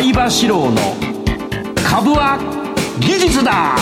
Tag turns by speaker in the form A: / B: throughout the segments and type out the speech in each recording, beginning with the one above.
A: 相場志郎の株は技術だ。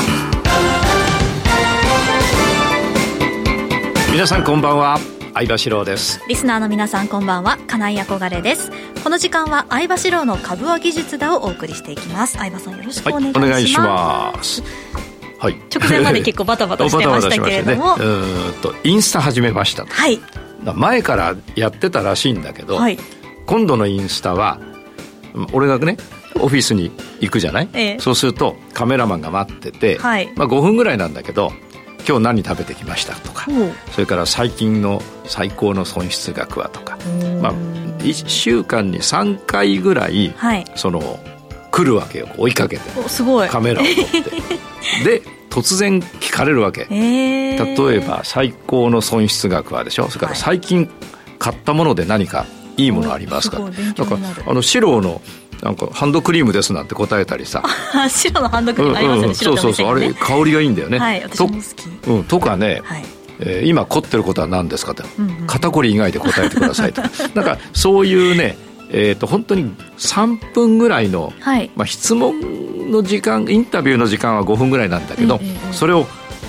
A: 皆さんこんばんは、相場志郎です。
B: リスナーの皆さんこんばんは、金井憧れです。この時間は相場志郎の株は技術だをお送りしていきます。相場さんよろしくお願いします。
A: はい、お願いします。はい、
B: 直前まで結構バタバタしてましたけれども
A: インスタ始めましたと、
B: はい、
A: 前からやってたらしいんだけど、はい、今度のインスタは俺がねオフィスに行くじゃない、そうするとカメラマンが待ってて、はい、5分ぐらいなんだけど、今日何食べてきましたとか、それから最近の最高の損失額はとか、1週間に3回ぐらい、はい、来るわけよ、追いかけて、
B: すごい
A: カメラを持ってで突然聞かれるわけ、例えば最高の損失額はでしょ、それから最近買ったもので何かいいものありますか、なんか白のなんかハンドクリームですなんて答えたりさ
B: 白のハンドクリームありますよね、白ってお店にね、
A: あれ香りがいいんだよね、
B: はい、私も好き、
A: とかね、はい、今凝ってることは何ですかと、肩こり以外で答えてくださいとなんかそういうね、本当に3分ぐらいの、はい、質問の時間、インタビューの時間は5分ぐらいなんだけど、それを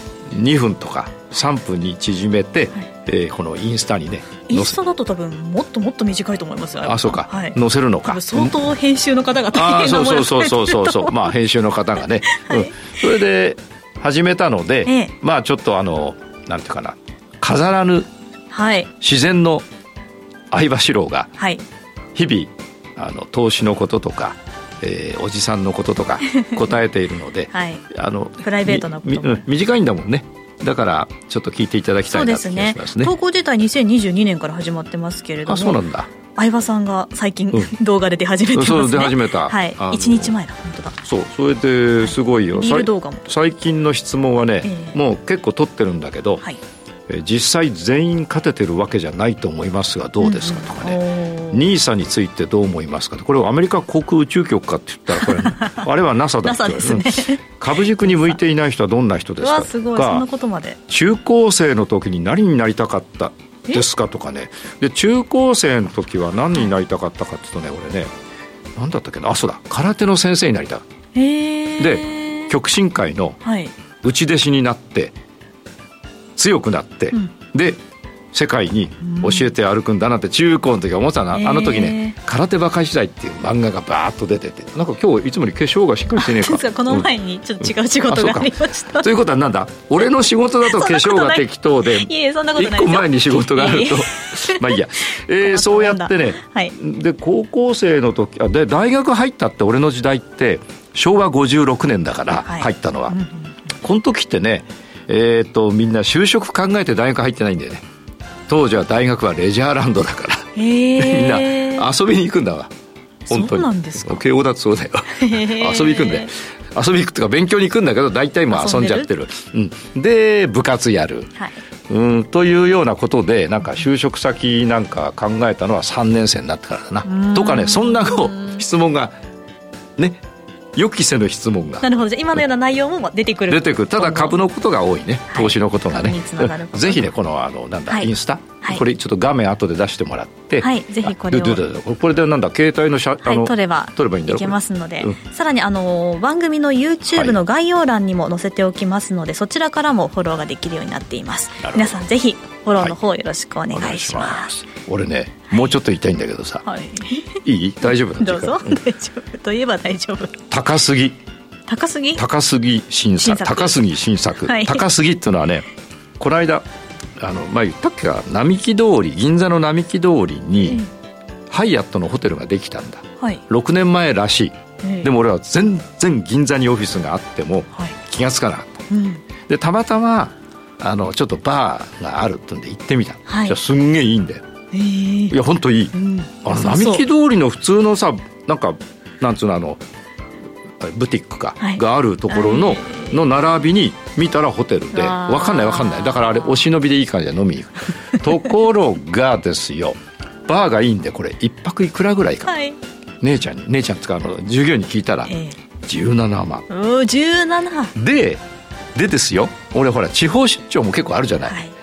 A: 2分とか3分に縮めて、はい、このインスタにね、
B: インスタだと多分もっともっと短いと思いますよ。
A: あ、そうか、
B: はい、
A: 載せるのか、
B: 相当編集の方が大変な思いをされてると思う。
A: そう編集の方がね、はい、それで始めたので、ちょっとなんていうかな、飾らぬ、はい、自然の相場志郎が、はい、日々投資のこととか、おじさんのこととか答えているので、はい、
B: プライベートなことも
A: 短いんだもんね。だからちょっと聞いていただきたいなと思いますね。そうですね。
B: 投稿自体2022年から始まってますけれども、
A: そうなんだ。
B: 相場さんが最近、動画で出始めてますね。
A: そう出始めた、
B: はい、1日前だ、本当だ。
A: それですごいよ、
B: リール動画も
A: 最近の質問はね、もう結構撮ってるんだけど、はい、実際全員勝ててるわけじゃないと思いますがどうですかとかね、NISA についてどう思いますかと、これをアメリカ航空宇宙局かって言ったらこれあれは NASA だって
B: NASA ですね。
A: 株軸に向いていない人はどんな人ですかとか、
B: すごい、そんなことまで。
A: 中高生の時に何になりたかったですかとかね、で中高生の時は何になりたかったかって言うとね、俺ね、何だったっけな、あ、そうだ、空手の先生になりたい。で極真会の内弟子になって強くなって、で世界に教えて歩くんだなんて中高の時は思ってたな。あの時ね、空手バカ時代っていう漫画がバーッと出てて、なんか今日いつもより化粧がしっかりしてねえか
B: この前にちょっと違う仕事がありました、
A: ということはなんだ、俺の仕事だと化粧が適当で1個前に仕事があるとまあいいや、そうやってね、はい、で高校生の時で大学入ったって、俺の時代って昭和56年だから入ったのは、はい、この時ってね、みんな就職考えて大学入ってないんだよね。当時は大学はレジャーランドだからみんな遊びに行くんだわ、本当に。そうなんですか。慶応だってそうだよ遊び行くんだよ。遊び行くっていうか勉強に行くんだけど、大体もう遊んじゃってる、で部活やる、はい、というようなことで、なんか就職先なんか考えたのは3年生になってからだなとかね、そんな質問がね、予期せぬ質問が。
B: なるほど、じゃあ今のような内容も出てくる。
A: ただ株のことが多いね、投資のことがね、ぜひね、このなんだ、インスタ、これちょっと画面後で出してもらって、はい、ぜひこれをこれでなんだ、携帯の
B: 撮ればいいんだろう、いけますので、さらに番組の YouTube の概要欄にも載せておきますので、そちらからもフォローができるようになっています。皆さんぜひフォローの方よろしくお願いします。
A: 俺ね、もうちょっと言いたいんだけどさ、いい？大丈夫？
B: どうぞ。大丈夫といえば大丈夫。
A: 高杉新作、高杉新作、高杉っていうのはね、この間言ったっけか、並木通り、銀座の並木通りに、ハイアットのホテルができたんだ、6年前らしい、でも俺は全然銀座にオフィスがあっても気がつかなかった、でたまたまちょっとバーがあるってんで行ってみた、じゃすんげえいいんだよ、いや本当いい、並木通りの普通のさ、なんつうの、ブティックがあるところの並びに見たらホテルで、分かんないだからあれお忍びでいい感じで飲みに行くところがですよ、バーがいいんで、これ一泊いくらぐらいか、姉ちゃん使うの従業員に聞いたら、17万。
B: 17
A: でですよ、俺ほら地方出張も結構あるじゃない、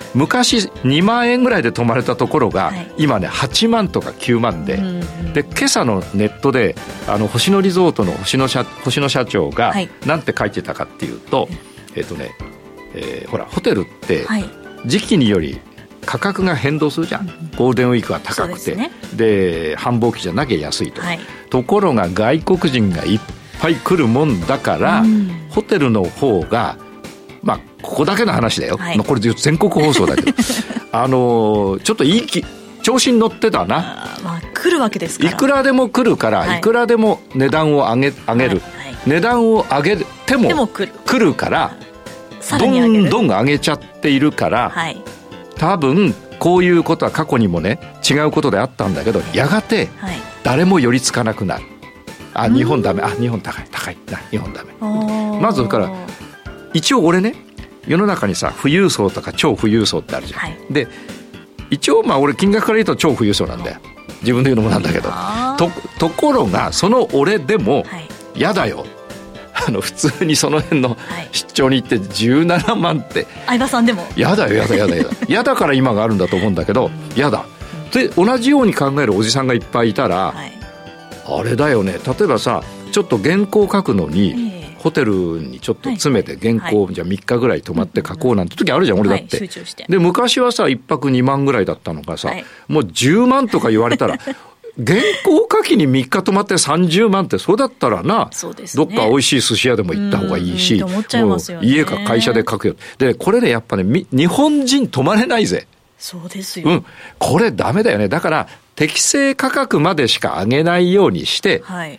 A: 昔2万円ぐらいで泊まれたところが、今ね8万とか9万で、で今朝のネットで星野リゾートの星野社長がなんて書いてたかっていうと、ほらホテルって時期により価格が変動するじゃん、ゴールデンウィークは高くて、で繁忙期じゃなきゃ安いと、ところが外国人がいっぱい来るもんだから、ホテルの方がここだけの話だよ、これ全国放送だけどちょっと調子に乗ってたな、
B: 来るわけですから、
A: いくらでも来るから、いくらでも値段を上げる、値段を上げても来るからどんどん上げちゃっているから、多分こういうことは過去にもね違うことであったんだけど、やがて誰も寄りつかなくなる。日本ダメ、日本高いな、日本ダメ。まずから一応俺ね、世の中にさ富裕層とか超富裕層ってあるじゃん、で一応俺金額から言うと超富裕層なんだよ、自分で言うのもなんだけど、ところがその俺でも嫌だよ、普通にその辺の出張に行って17万って
B: 相葉さんでも
A: 嫌だよ嫌だから今があるんだと思うんだけど、嫌だで同じように考えるおじさんがいっぱいいたら、あれだよね、例えばさちょっと原稿書くのに、ホテルにちょっと詰めて原稿、じゃあ3日ぐらい泊まって書こうなんて時あるじゃん、俺だって、
B: 集中して。
A: で昔はさ1泊2万ぐらいだったのがさ、もう10万とか言われたら原稿書きに3日泊まって30万って、そうだったらな、どっか美味しい寿司屋でも行った方がいいし、もう家か会社で書くよ。でこれねやっぱね日本人泊まれないぜ。
B: そうですよ、
A: これダメだよね。だから適正価格までしか上げないようにして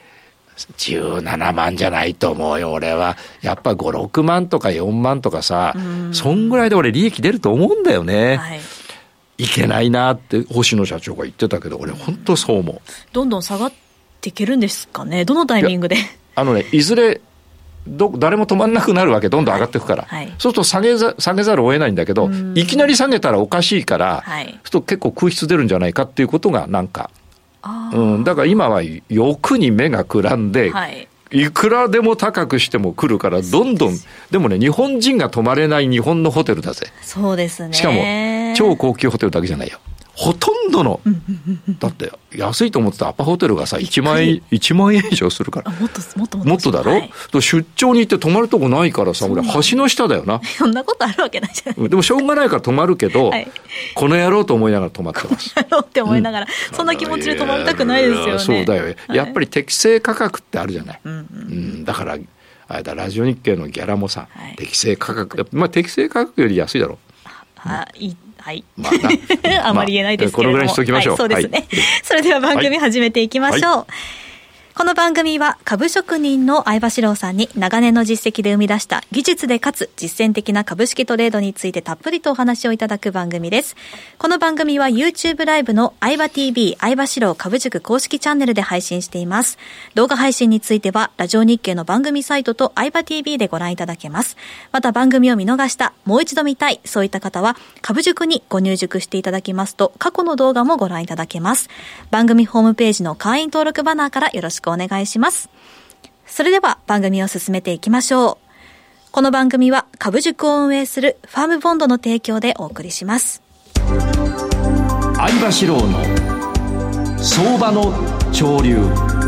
A: 、17万じゃないと思うよ俺は。やっぱ5、6万とか4万とかさ、そんぐらいで俺利益出ると思うんだよね、いけないなって星野社長が言ってたけど、俺本当そう思う。
B: どんどん下がっていけるんですかね、どのタイミングで。
A: いずれ誰も止まんなくなるわけ、どんどん上がっていくから、そうすると下げざるを得ないんだけど、いきなり下げたらおかしいから、そうすると結構空室出るんじゃないかっていうことがなんか、だから今は欲に目がくらんで、いくらでも高くしても来るからどんどん。でもね日本人が泊まれない日本のホテルだぜ。
B: そうですね。
A: しかも超高級ホテルだけじゃないよ、ほとんどのだって安いと思ってたアパホテルがさ1万円以上するから。
B: もっと
A: だろ、出張に行って泊まるとこないからさ、俺橋の下だよな。
B: そんなことあるわけないじゃない。
A: でもしょうがないから泊まるけど、この野郎と思いながら泊まってます。
B: この野郎って思いながら、そんな気持ちで泊まりたくないですよね。
A: そうだよ、やっぱり適正価格ってあるじゃない、だからあれだ、ラジオ日経のギャラもさ、適正価格、適正価格より安いだろ。
B: あまり言えないですけれども、
A: このぐらいにしときましょう。
B: そうですね、それでは番組始めていきましょう。この番組は株職人の相場志郎さんに長年の実績で生み出した技術でかつ実践的な株式トレードについてたっぷりとお話をいただく番組です。この番組は YouTube ライブの相場 TV 相場志郎株塾公式チャンネルで配信しています。動画配信についてはラジオ日経の番組サイトと相場 TV でご覧いただけます。また番組を見逃した、もう一度見たい、そういった方は株塾にご入塾していただきますと過去の動画もご覧いただけます。番組ホームページの会員登録バナーからよろしくお願いします。それでは番組を進めていきましょう。この番組は株塾を運営するファームボンドの提供でお送りします。
A: 相場志郎の相場の潮流。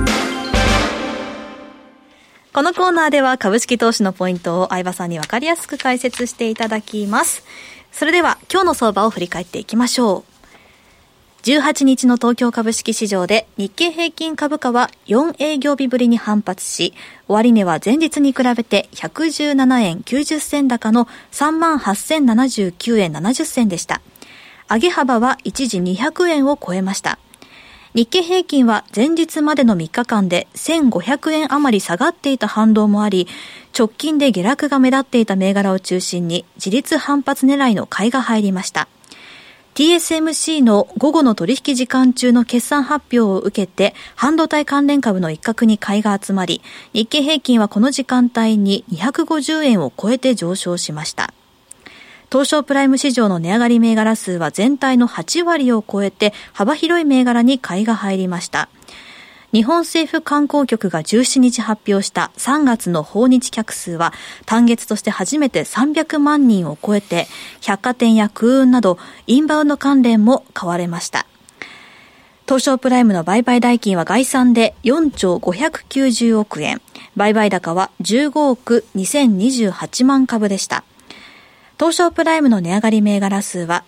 B: このコーナーでは株式投資のポイントを相場さんに分かりやすく解説していただきます。それでは今日の相場を振り返っていきましょう。18日の東京株式市場で日経平均株価は4営業日ぶりに反発し、終値は前日に比べて117円90銭高の 38,079 円70銭でした。上げ幅は一時200円を超えました。日経平均は前日までの3日間で1500円余り下がっていた反動もあり、直近で下落が目立っていた銘柄を中心に自立反発狙いの買いが入りました。TSMC の午後の取引時間中の決算発表を受けて半導体関連株の一角に買いが集まり、日経平均はこの時間帯に250円を超えて上昇しました。東証プライム市場の値上がり銘柄数は全体の8割を超えて幅広い銘柄に買いが入りました。 日本政府観光局が17日発表した3月の訪日客数は単月として初めて300万人を超えて、百貨店や空運などインバウンド関連も買われました。東証プライムの売買代金は概算で4兆590億円、売買高は15億2028万株でした。東証プライムの値上がり銘柄数は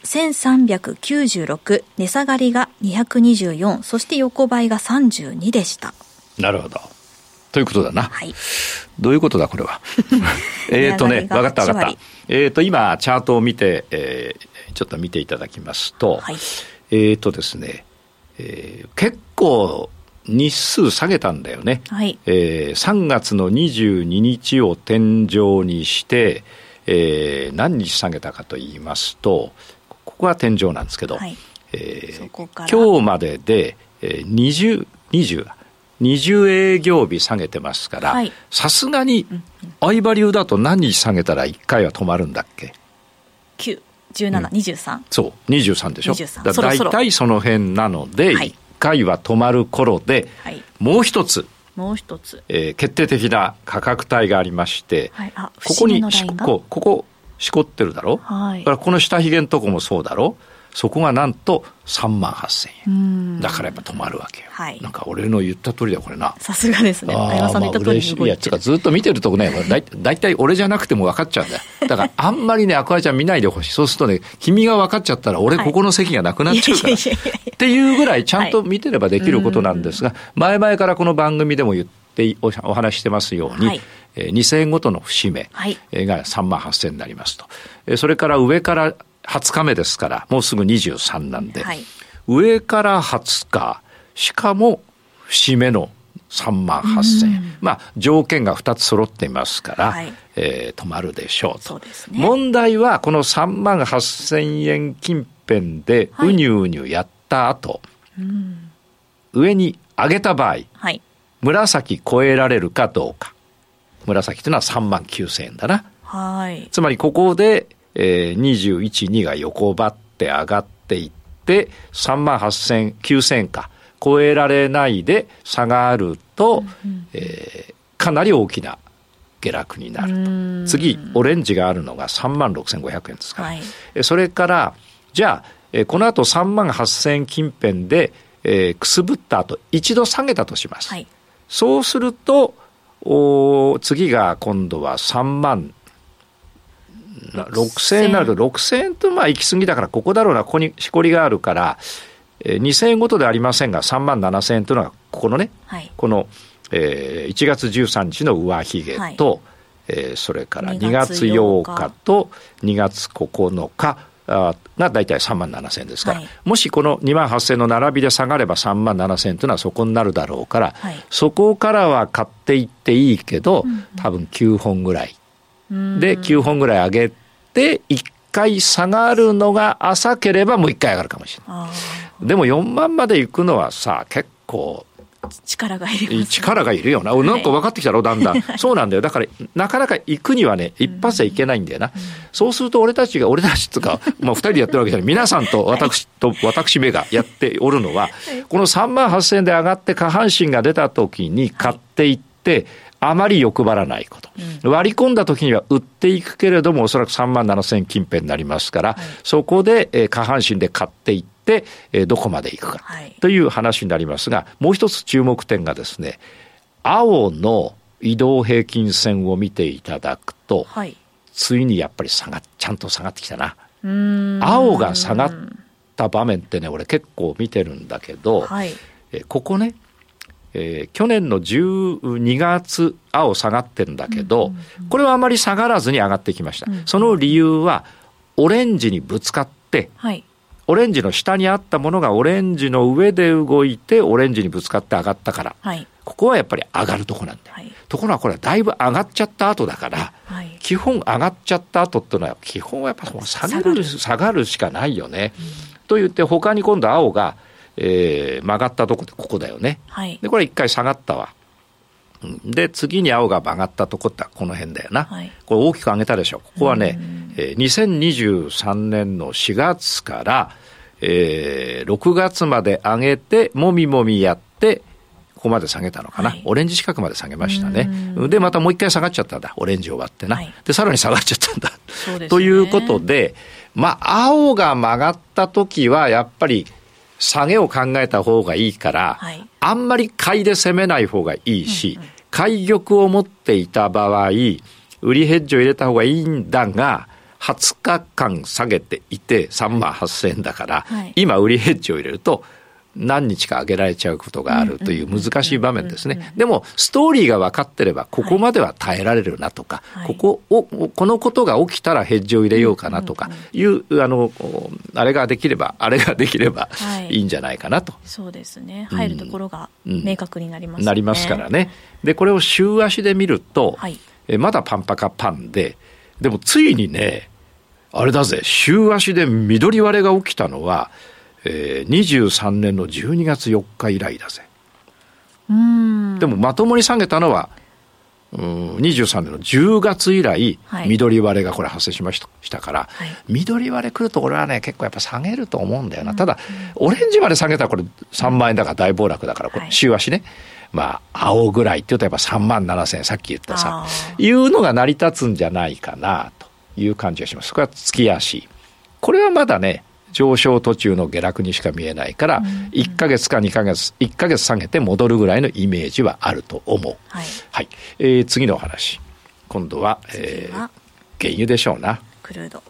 B: 1396、値下がりが224、そして横ばいが32でした。
A: なるほど。ということだな。
B: はい。
A: どういうことだこれは。分かった。今チャートを見て、ちょっと見ていただきますと、
B: はい、
A: ですね、結構日数下げたんだよね。
B: はい。
A: 3月の22日を天井にして、何日下げたかと言いますと、ここは天井なんですけど、はい、今日までで、20営業日下げてますから、さすがに相場流だと何日下げたら1回は止まるんだっけ。
B: 9、17、23。
A: そう、23でしょ。
B: だ
A: いたいその辺なので、1回は止まる頃で、はい、もう一つ、決定的な価格帯がありまして、はい、ここにここしこってるだろ、はい、だからこの下髭のとこもそうだろ、そこがなんと38,000円だからやっぱ止まるわけよ、はい、なんか俺の言った通りだこれな。
B: さすがですね。相葉さんの言った通りに動いてる。
A: いやずっと見てるとこね、だいたい俺じゃなくても分かっちゃうんだよ。だからあんまりねアクアちゃん見ないでほしい。そうするとね、君が分かっちゃったら俺ここの席がなくなっちゃうから、っていうぐらいちゃんと見てればできることなんですが、前々からこの番組でも言ってお話してますように、2000円ごとの節目が38,000円になりますと、それから上から20日目ですからもうすぐ23なんで、上から20日しかも節目の38,000円、条件が2つ揃っていますから、止まるでしょうと。
B: そうですね。
A: 問題はこの38,000円近辺でうにゅうにゅやった後、上に上げた場合、紫超えられるかどうか。紫というのは39,000円だな、つまりここで21、2が横ばって上がっていって38,000、9,000円か超えられないで下がると、かなり大きな下落になると。次オレンジがあるのが36,500円ですから、それからじゃあ、この後38,000円近辺で、くすぶった後一度下げたとします、そうすると次が今度は36,000円になると、6,000円と行き過ぎだからここだろうな、ここにしこりがあるから2,000円ごとではありませんが37,000円というのがここのね、この、1月13日の上髭と、それから2月8日と2月9日がだいたい37,000円ですから、もしこの28,000円の並びで下がれば37,000円というのはそこになるだろうから、そこからは買っていっていいけど、多分9本ぐらいで9本ぐらい上げて1回下がるのが浅ければもう1回上がるかもしれない。でも4万まで行くのはさ、結構
B: 力がいりますね。
A: 力がいるよな。なんか分かってきたろ、だんだん。そうなんだよ。だからなかなか行くにはね、一発で行けないんだよな。そうすると俺たちっていうか、2人でやってるわけじゃない。皆さんと私めがやっておるのは、この38,000円で上がって下半身が出た時に買っていって、あまり欲張らないこと、割り込んだ時には売っていくけれどもおそらく37,000円近辺になりますから、そこで下半身で買っていってどこまでいくかという話になりますが、もう一つ注目点がですね、青の移動平均線を見ていただくと、ついにやっぱりちゃんと下がってきたな。青が下がった場面ってね、俺結構見てるんだけど、ここね、去年の12月青下がってるんだけど、これはあまり下がらずに上がってきました、その理由はオレンジにぶつかって、オレンジの下にあったものがオレンジの上で動いてオレンジにぶつかって上がったから、ここはやっぱり上がるとこなんだよ、ところがこれはだいぶ上がっちゃった後だから、基本上がっちゃった後っていうのは基本はやっぱ下がるしかないよね、と言って他に今度青が曲がったとこってここだよね、でこれ一回下がったわ。で次に青が曲がったとこってこの辺だよな、これ大きく上げたでしょ。ここはね、2023年の4月から、6月まで上げてもみもみやってここまで下げたのかな、オレンジ近くまで下げましたね。でまたもう一回下がっちゃったんだ、オレンジ終わってな、でさらに下がっちゃったんだ、ということで、青が曲がった時はやっぱり下げを考えた方がいいから、あんまり買いで攻めない方がいいし、買い玉を持っていた場合売りヘッジを入れた方がいいんだが、20日間下げていて38,000円だから、今売りヘッジを入れると何日か上げられちゃうことがあるという難しい場面ですね。でもストーリーが分かってればここまでは耐えられるなとか、このことが起きたらヘッジを入れようかなとかいうあれができればいいんじゃないかなと。
B: そうですね、入るところが明確になりますね。
A: なりますからね。でこれを週足で見ると、まだパンパカパンでもついにね、あれだぜ、週足で緑割れが起きたのは、23年の12月4日以来だぜ。でもまともに下げたのは23年の10月以来、緑割れがこれ発生しましたから、緑割れ来ると俺はね結構やっぱ下げると思うんだよな。ただオレンジまで下げたらこれ3万円だから大暴落だから、これ週足ね、青ぐらいって言うとやっぱ37,000円、さっき言ったさいうのが成り立つんじゃないかなという感じがします。これは月足、これはまだね上昇途中の下落にしか見えないから、1ヶ月か2ヶ月1ヶ月下げて戻るぐらいのイメージはあると思う。次のお話、今度は、原油でしょうな。
B: クルード、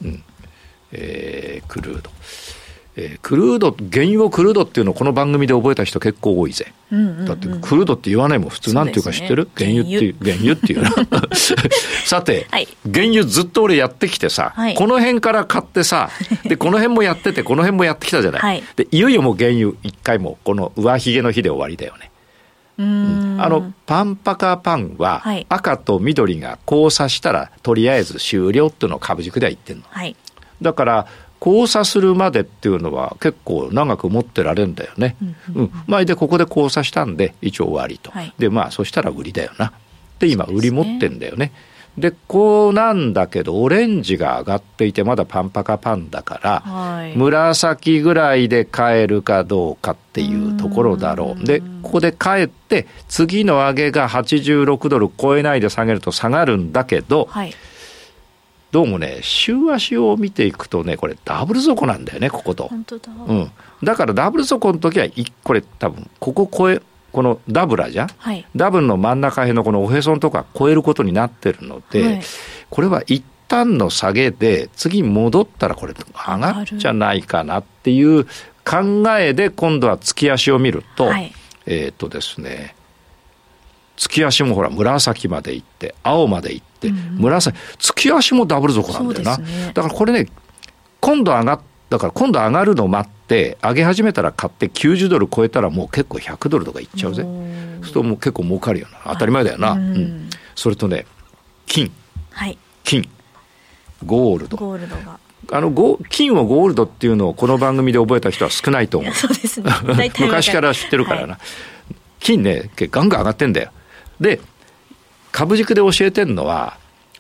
A: クルード、原油をクルードっていうのをこの番組で覚えた人結構多いぜ。だってクルードって言わないもん、普通なんていうか知ってる？原油っていうのさて、原油ずっと俺やってきてさ、この辺から買ってさ、でこの辺もやっててこの辺もやってきたじゃない。でいよいよもう原油一回もこの上髭の日で終わりだよね。パンパカパンは赤と緑が交差したらとりあえず終了っていうのを株軸では言ってるの。だから交差するまでっていうのは結構長く持ってられるんだよね。でここで交差したんで一応終わりと。でそしたら売りだよな。で今売り持ってんだよね。でこうなんだけどオレンジが上がっていてまだパンパカパンだから、紫ぐらいで買えるかどうかっていうところだろう。でここで買えて次の上げが86ドル超えないで下げると下がるんだけど、どうもね週足を見ていくとねこれダブル底なんだよね、ここと。
B: 本当だ。
A: だからダブル底の時はこれ多分このダブラじゃん、ダブルの真ん中辺のこのおへそのとこは超えることになってるので、これは一旦の下げで次戻ったらこれ上がるんじゃないかなっていう考えで今度は月足を見ると、ですね、月足もほら紫まで行って青まで行って紫、月足もダブル底なんだよな。だからこれね今度上がるのを待って上げ始めたら買って90ドル超えたらもう結構100ドルとかいっちゃうぜ。そうするともう結構儲かるよな。当たり前だよな。それとね金、ゴールドが金をゴールドっていうのをこの番組で覚えた人は少ないと思う。
B: そうですね、
A: 昔から知ってるからな。金ねガンガン上がってんだよ。で株軸で教えてるのは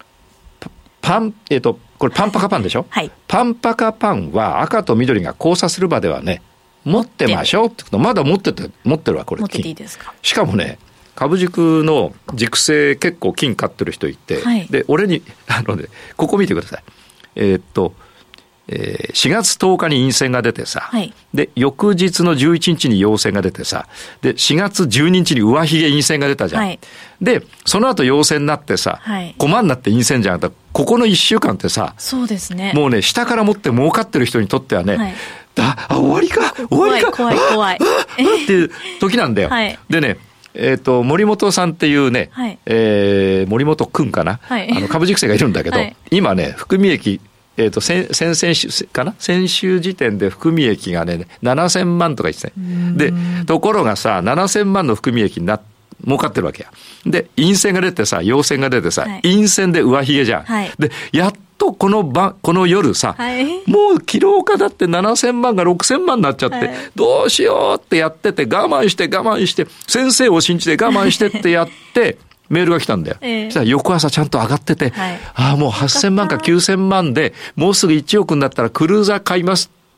A: これパンパカパンでしょ、パンパカパンは赤と緑が交差するまではね持ってましょうってこと。まだ持ってるわこれ。
B: 持ってていいですか。
A: しかもね株軸の軸性結構金買ってる人いて、で俺にここ見てください。4月10日に陰線が出てさ、で翌日の11日に陽線が出てさ、で4月12日に上髭陰線が出たじゃん、でその後陽線になってさ、駒になって陰線じゃん。ここの1週間ってさ、
B: そうですね、
A: もうね下から持って儲かってる人にとってはね、終わりか
B: 怖い
A: っていう時なんだよ。でね森本さんっていうね、森本くんかな、株軸性がいるんだけど、今ね含み益先週かな、先週時点で含み益がね7000万とか言ってた。でところがさ7000万の含み益儲かってるわけや。で陰線が出てさ陽線が出てさ、陰線で上髭じゃん、でやっとこの夜さ、もう昨日かだって7000万が6000万になっちゃって、どうしようってやってて我慢して先生を信じて我慢してってやってメールが来たんだよ。そしたら翌朝ちゃんと上がってて、もう8000万か9000万でもうすぐ1億になったらクルーザー買いますっ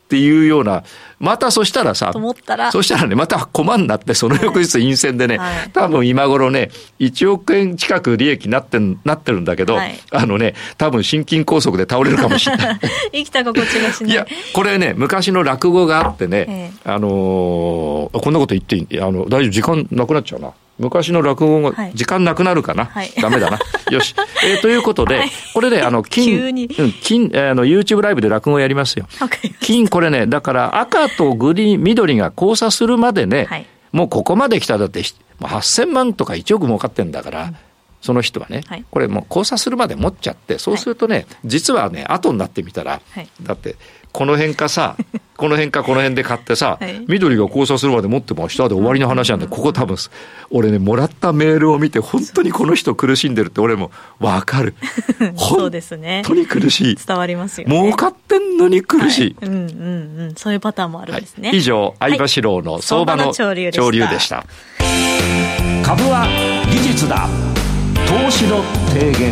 A: っていうような、またそしたらさ、そしたらね、また駒になって、その翌日陰線でね、多分今頃ね、1億円近く利益になってるんだけど、多分心筋梗塞で倒れるかもしれない。
B: 生きた心地がしない。いや、
A: これね、昔の落語があってね、こんなこと言っていい？大丈夫、時間なくなっちゃうな。昔の落語が、時間なくなるかな、ダメだな。よし。ということで、これで、YouTube ライブで落語やりますよ。これね、だから赤とグリーン、緑が交差するまでね、もうここまで来ただって、8000万とか1億儲かってんだから、その人はね、これもう交差するまで持っちゃって、そうするとね、実はね、後になってみたら、だって、この辺かさ、この辺かこの辺で買ってさ、緑が交差するまで持っても下で終わりの話なんで、ここ多分、俺ね、もらったメールを見て、本当にこの人苦しんでるって俺も分かる。
B: そうですね。
A: 本当に苦しい。
B: 伝わりますよね。
A: 儲かってんのに苦しい。
B: そういうパターンもあるんですね。
A: 以上、相場志郎の相場の潮流でした。株は技術だ。投資の提言。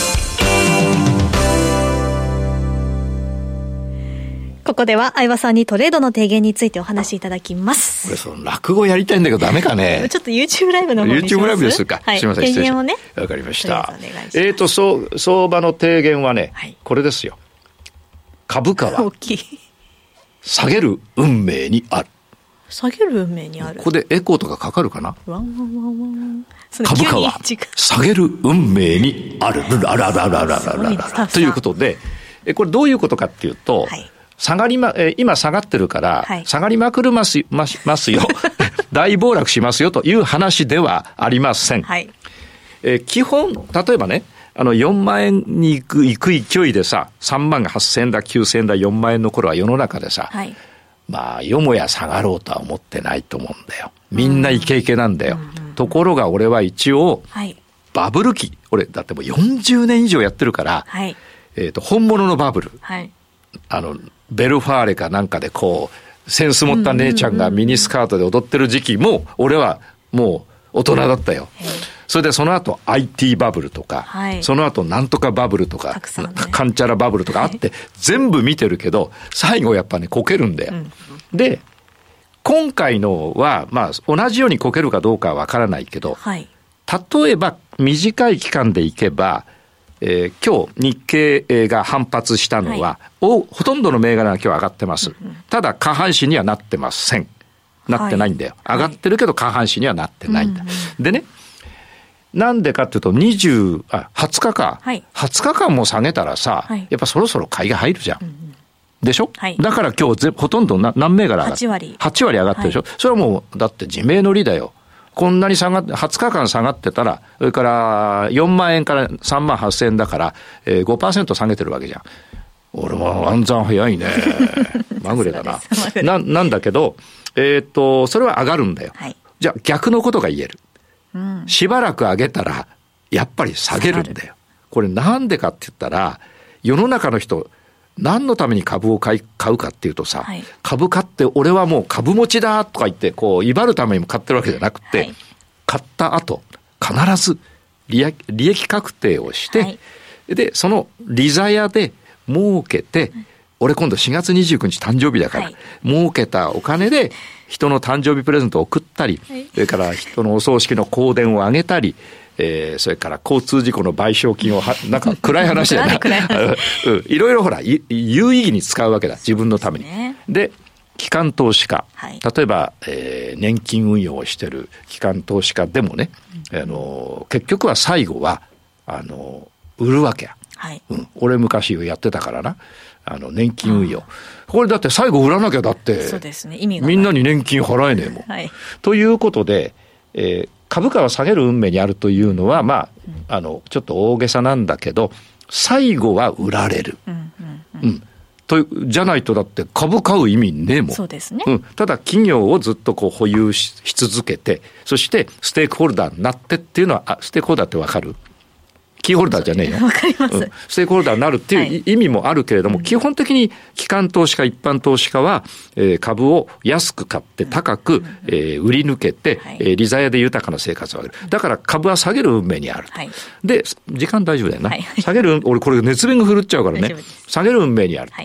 B: ここでは相葉さんにトレードの提言についてお話しいただきます。
A: これその落語やりたいんだけどダメかね。
B: ちょっと YouTube ライブの方にします。
A: YouTube ライブですか。すみません。
B: 提言をね。
A: わかりました。相場の提言はね、これですよ。株価は下げる運命にある。
B: 下げる運命にある。
A: ここでエコーとかかかるかな。
B: ワンワンワンワン。
A: 株価は下げる運命にある。ということで、これどういうことかっていうと、今下がってるから、下がりまくりますよ。大暴落しますよという話ではありません。基本、例えばね、4万円に行く勢いでさ、3万8000円だ、9000円だ、4万円の頃は世の中でさ、よもや下がろうとは思ってないと思うんだよ。みんなイケイケなんだよ。ところが俺は一応、バブル期、俺だってもう40年以上やってるから、本物のバブル、ベルファーレかなんかでこうセンス持った姉ちゃんがミニスカートで踊ってる時期も俺はもう大人だったよ。それでその後 IT バブルとか、その後なんとかバブルとか、カンチャラバブルとかあって、全部見てるけど最後やっぱねこけるんだよ。で今回のは同じようにこけるかどうかはわからないけど、例えば短い期間でいけば今日日経が反発したのは、ほとんどの銘柄が今日上がってます。ただ下半身にはなってません。なってないんだよ。上がってるけど下半身にはなってないんだ。でね、なんでかっていうと20日か、20日間も下げたらさ、やっぱそろそろ買いが入るじゃん。でしょ、だから今日ほとんど何銘柄上がって8割上がってるでしょ、それはもうだって自明の理だよ。こんなに20日間下がってたら、それから4万円から3万8000円だから、5% 下げてるわけじゃん。俺も暗算早いね。まぐれだな。なんだけど、それは上がるんだよ。じゃあ逆のことが言える。しばらく上げたら、やっぱり下げるんだよ。これなんでかって言ったら、世の中の人、何のために株を買うかっていうとさ、株買って俺はもう株持ちだとか言ってこう威張るためにも買ってるわけじゃなくて、買った後必ず利益確定をして、でその利ざやで儲けて、俺今度4月29日誕生日だから、儲けたお金で人の誕生日プレゼントを送ったり、それから人のお葬式の香典をあげたり、それから交通事故の賠償金をなんか暗い話だよな。いろいろほら有意義に使うわけだ、自分のために。で機関投資家、例えば、年金運用をしてる機関投資家でもね、結局は最後は売るわけや。俺昔やってたからな、年金運用。これだって最後売らなきゃだって、
B: そうですね、意味が
A: みんなに年金払えねえもん。ということで、株価は下げる運命にあるというのは、ちょっと大げさなんだけど、最後は売られる。じゃないとだって株買う意味ねえもん。
B: そうですね。
A: ただ企業をずっとこう保有 し続けて、そしてステークホルダーになってっていうのは、ステークホルダーってわかる？キーホルダーじゃねえよ。
B: わかります。
A: ステークホルダーになるっていう意味もあるけれども、基本的に機関投資家、一般投資家は、株を安く買って高く、売り抜けて、利ざやで豊かな生活を上げる。だから株は下げる運命にある。で、時間大丈夫だよな。下げる、俺これ熱弁が振るっちゃうからね。下げる運命にある。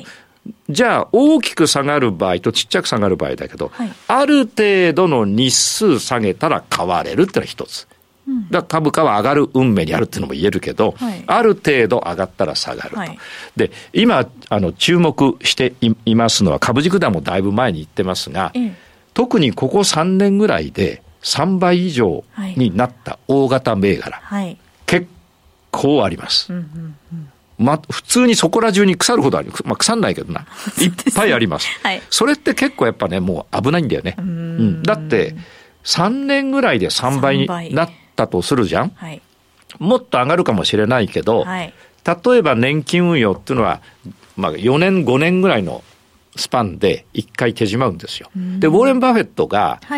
A: じゃあ大きく下がる場合とちっちゃく下がる場合だけど、はい、ある程度の日数下げたら買われるっていうのは一つ。だから株価は上がる運命にあるっていうのも言えるけど、はい、ある程度上がったら下がると。はい、で、今、注目していますのは、株軸段もだいぶ前に言ってますが、特にここ3年ぐらいで3倍以上になった大型銘柄、はい、結構あります。普通にそこら中に腐るほどある。腐んないけどな。いっぱいあります。はい、それって結構やっぱね、もう危ないんだよね。だって、3年ぐらいで3倍になったとするじゃん、はい、もっと上がるかもしれないけど、はい、例えば年金運用っていうのは、4年5年ぐらいのスパンで1回手締まうんですよ。でウォーレン・バフェットが、はい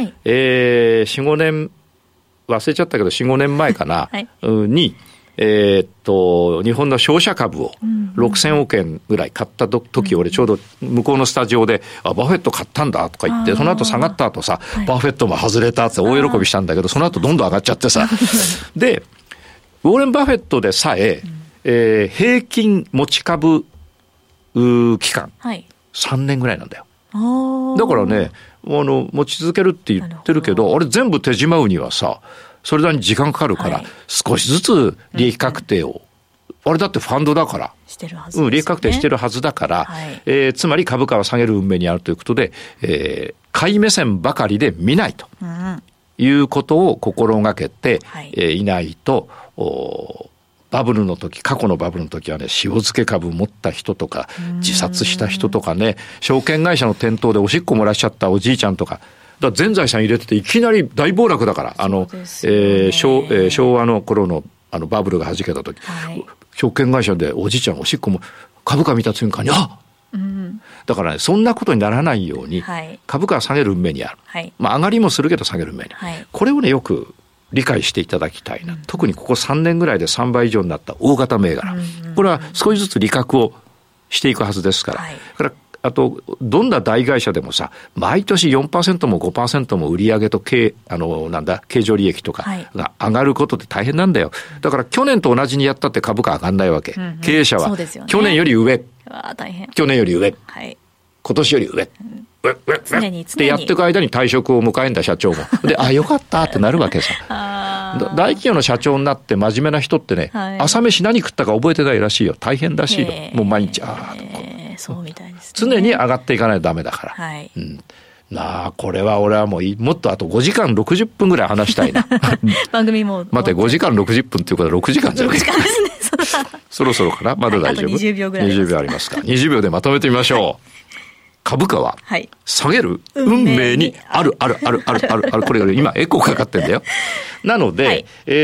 A: 、4、5年忘れちゃったけど 4,5 年前かな、はい、に日本の商社株を6000億円ぐらい買った時、俺ちょうど向こうのスタジオで、バフェット買ったんだとか言って、その後下がった後さ、バフェットも外れたって大喜びしたんだけど、その後どんどん上がっちゃってさ。で、ウォーレン・バフェットでさえ、平均持ち株期間、3年ぐらいなんだよ。だからね、持ち続けるって言ってるけど、あれ全部手締まうにはさ、それなりに時間かかるから、はい、少しずつ利益確定を、あれだってファンドだから、
B: してるはずですね。
A: 利益確定してるはずだから、はい、つまり株価は下げる運命にあるということで、買い目線ばかりで見ないということを心がけて、いないと、バブルの時、過去のバブルの時はね、塩漬け株持った人とか、自殺した人とかね、証券会社の店頭でおしっこ漏らしちゃったおじいちゃんとか、だから全財産入れてていきなり大暴落だから、昭和の頃のバブルが弾けた時、はい、証券会社でおじいちゃんおしっこも株価見た瞬間に、だからね、そんなことにならないように、はい、株価は下げる運命にある。はい、上がりもするけど下げる運命にある。はい、これをね、よく理解していただきたいな。特にここ3年ぐらいで3倍以上になった大型銘柄。これは少しずつ利確をしていくはずですから。はい、だからあと、どんな大会社でもさ、毎年 4% も 5% も売上と経常利益とかが上がることって大変なんだよ。だから去年と同じにやったって株価上がんないわけ。経営者は、去年より上。
B: 大変。
A: 去年より上。はい、今年より上。
B: 常に
A: ってやっていく間に退職を迎えんだ社長も。で、よかったってなるわけさ。大企業の社長になって真面目な人ってね、はい、朝飯何食ったか覚えてないらしいよ。大変らしいよ。もう毎日、
B: そうみたいですね。
A: 常に上がっていかないとダメだから。はい。これは俺はもっとあと5時間60分ぐらい話したいな。
B: 番組も。
A: 待って、5時間60分っていうことは6時間じゃない。
B: 6時間ですね。
A: そろそろかな、まだ大丈夫。
B: あと20秒ぐらい。
A: 20秒ありますか。20秒でまとめてみましょう。はい、株価は下げる運命にある。これ今エコーかかってんだよ。なので、はい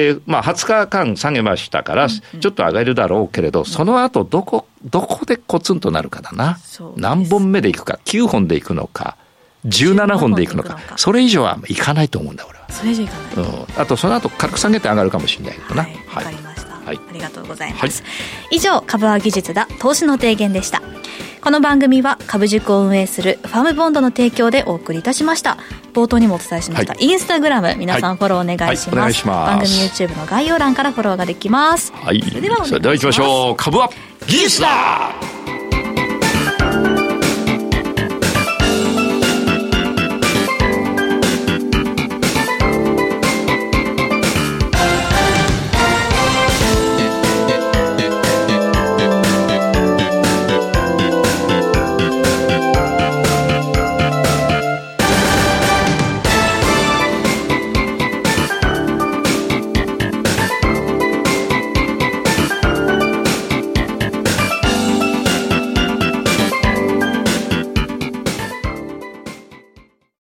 A: 、20日間下げましたから、ちょっと上がるだろうけれど、その後どこでコツンとなるかだな。何本目でいくか、9本でいくのか、17本でいくのか、それ以上はいかないと思うんだ、俺は。
B: それ以上いかない。
A: あとその後軽く下げて上がるかもしれないけどな。
B: はい、わかりました。ありがとうございます。以上、株は技術だ、投資の提言でした。この番組は株塾を運営するファームボンドの提供でお送りいたしました。冒頭にもお伝えしました、インスタグラム、皆さんフォローお願いします。お願いします。番組 YouTube の概要欄からフォローができます。
A: それでは行きましょう。株は技術だ。